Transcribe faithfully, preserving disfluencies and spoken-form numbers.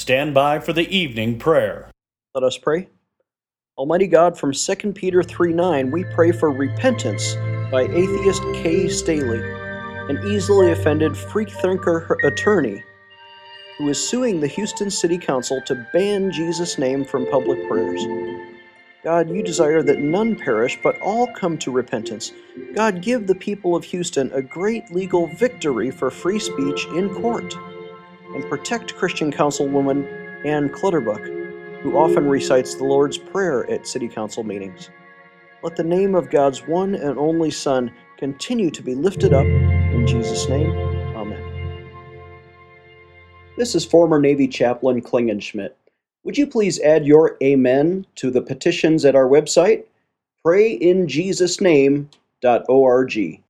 stand by for the evening prayer. Let us pray. Almighty God, from Second Peter three nine, we pray for repentance by atheist Kay Staley, an easily offended freethinker attorney who is suing the Houston City Council to ban Jesus' name from public prayers. God, you desire that none perish, but all come to repentance. God, give the people of Houston a great legal victory for free speech in court, and protect Christian Councilwoman Ann Clutterbuck, who often recites the Lord's Prayer at City Council meetings. Let the name of God's one and only Son continue to be lifted up. In Jesus' name, amen. This is former Navy Chaplain Klingenschmidt. Would you please add your amen to the petitions at our website, pray in jesus name dot org.